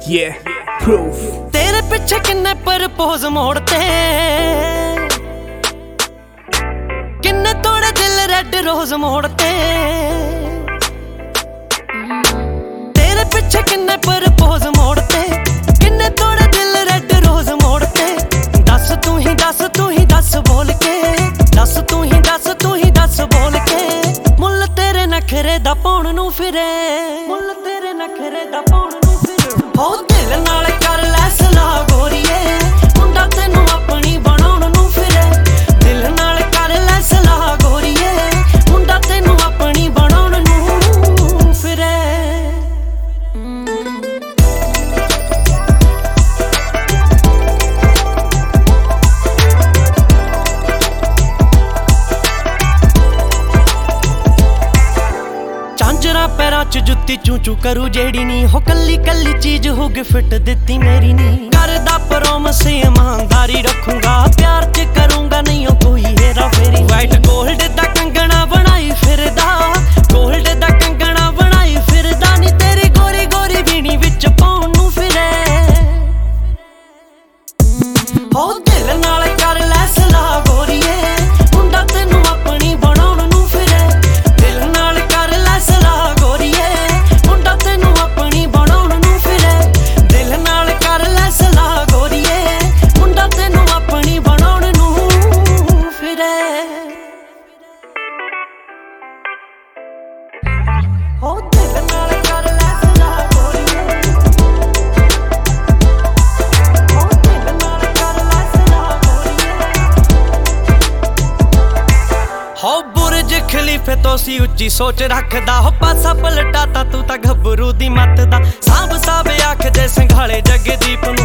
Yeah, proof. तेरे पिछे किन्ने प्रपोज मोड़ते, किन्ने तोड़े दिल रेड रोज मोड़ते। तेरे पिछे किन्ने प्रपोज मोड़ते, किन्ने तोड़े दिल रेड रोज मोड़ते। दस तू ही दस, तू ही दस बोल के, दस तू ही दस, तू ही दस बोल के। मुल तेरे नखरे दा पाउण नूं फिरे, मुल तेरे नखरे दा पाउण नूं फिरे। हो दिल नाल कर लै सलाह गोरीए, मुंडा तैनू अपनी बनाउण नूं फिरे। दिल नाल कर लै सलाह गोरीए, मुंडा तैनू अपनी बनाउण नूं फिरे। झांजरा पैरां च जुत्ती चूं चूं करू जेड़ी नी, हो कल्ली कल्ली चीज हो गिफ्ट दित्ती मेरी नी। करदा प्रॉमिस ईमानदारी रखूंगा, प्यार च करूंगा नहीं हो कोई हेरा फेरी। वाइट गोल्ड दा कंगना बनाई फिरदा, गोल्ड दा कंगना बनाई फिरदा। नी तेरी गोरी गोरी बीनी विच पाउण नूं फिरे। हो दिल नाल कर लै सलाह गोरीए, मुंडा तैनू अपनी बनाउण नूं फिरे। दिल नाल कर लै सलाह गोरीए, मुंडा तैनू अपनी बनाउण नूं फिरे। दिल नाल कर लै सलाह गोरीए, मुंडा तैनू अपनी बनाउण नूं फिरे। हो दिल नाल कर लै सलाह गोरीए, हो दिल नाल कर लै सलाह गोरीए। हो बुर्ज खलीफे तो सी उच्ची सोच रखदा, हो पासा पलटाता तू तां घबरू दी मत दा। सांभ साभ आख दे संघाले जगदीप नूं,